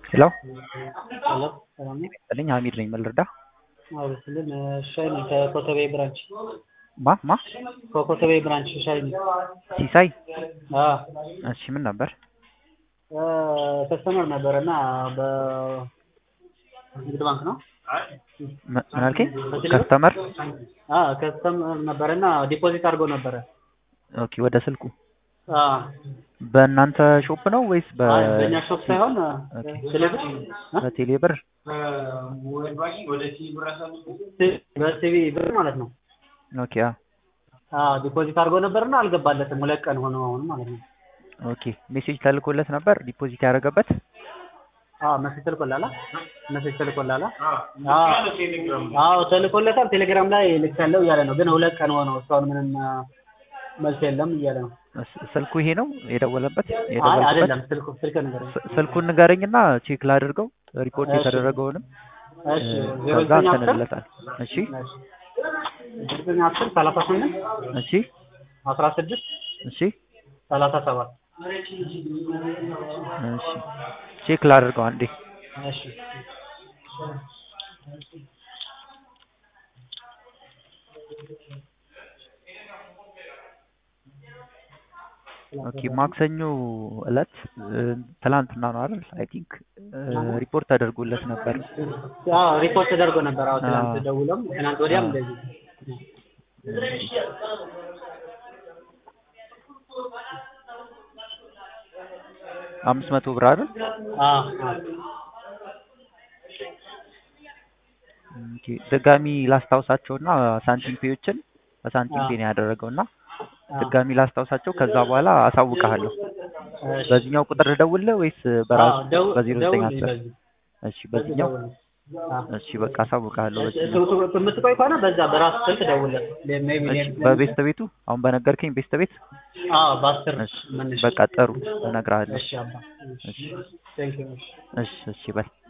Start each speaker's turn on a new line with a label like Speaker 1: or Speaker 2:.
Speaker 1: ሄሎ
Speaker 2: ሄሎ ሰላም ነው?
Speaker 1: እኔ ሀሚድ ነኝ። ምን ልርዳ?
Speaker 2: አዎ ስልን ሻይ ነኝ ከኮተቤ ብራንች።
Speaker 1: ማ
Speaker 2: ከኮተቤ ብራንች ሻይ ነኝ።
Speaker 1: ሲሳይ?
Speaker 2: አዎ
Speaker 1: እሺ ምን ነበር?
Speaker 2: ከስተመር ነበረና በንግድ ባንክ ነው።
Speaker 1: ምን አልከኝ? ከስተመር?
Speaker 2: ከስተመር ነበረና ዲፖዚት አድርጎ ነበረ።
Speaker 1: ኦኬ ወደ ስልኩ
Speaker 2: አዎ
Speaker 1: በእናንተ ሾፕ ነው ወይስ
Speaker 2: በእኛ ሾፕ ሳይሆን ቴሌብር
Speaker 1: በቴሌብር?
Speaker 2: በሲቢ ብር ማለት ነው።
Speaker 1: ኦኬ
Speaker 2: ዲፖዚት አድርጎ ነበርና አልገባለትም። 2 ቀን ሆነው አሁን ማለት ነው።
Speaker 1: ኦኬ ሜሴጅ ተልኮለት ነበር ዲፖዚት ያደረገበት?
Speaker 2: ሜሴጅ ተልኮላላ። ተልኮለታል። ቴሌግራም ላይ ልኬያለሁ እያለ ነው። ግን 2 ቀን ሆነው እስካሁን ምንም መልስ የለም እያለ ነው።
Speaker 1: ስልኩ ይሄ ነው የደወለበት?
Speaker 2: አይደለም ስልክ ንገረኝ።
Speaker 1: ስልኩን ንገረኝና ቼክ ላድርገው ሪፖርት የተደረገውንም።
Speaker 2: እሺ
Speaker 1: ከዛ እንተንለታል። እሺ
Speaker 2: 0910 38
Speaker 1: እሺ
Speaker 2: 16
Speaker 1: እሺ
Speaker 2: 37
Speaker 1: እሺ ቼክ ላድርገው አንዴ።
Speaker 2: እሺ
Speaker 1: ኦኬ ማክሰኞ እለት ትላንትና ነው አይደል? አይ ቲንክ ሪፖርት ተደርጎለት ነበር።
Speaker 2: ሪፖርት ተደርጎ ነበር። ትናንት ደውሎም ትናንት ወዲያም እንደዚህ
Speaker 1: 500 ብር አይደል? ኦኬ ድጋሚ ላስታውሳቸውና ሳንቲም ፔዎችን በሳንቲም ፔ ነው ያደረገውና ድጋሚ ላስታውሳቸው ከዛ በኋላ አሳውቅሃለሁ። በዚህኛው ቁጥር ደውልልህ ወይስ በራሱ በ0910? እሺ በዚህኛው እሺ በቃ አሳውቅሃለሁ።
Speaker 2: የምትቆይ ከሆነ በዛ በራሱ ስልክ ደውልልህ።
Speaker 1: በቤስት ቤቱ አሁን በነገርከኝ ቤስት ቤት?
Speaker 2: በ10
Speaker 1: በቃ ጥሩ እነግርሃለሁ።
Speaker 2: እሺ አባ እሺ ቴንክ ዩ
Speaker 1: እሺ በል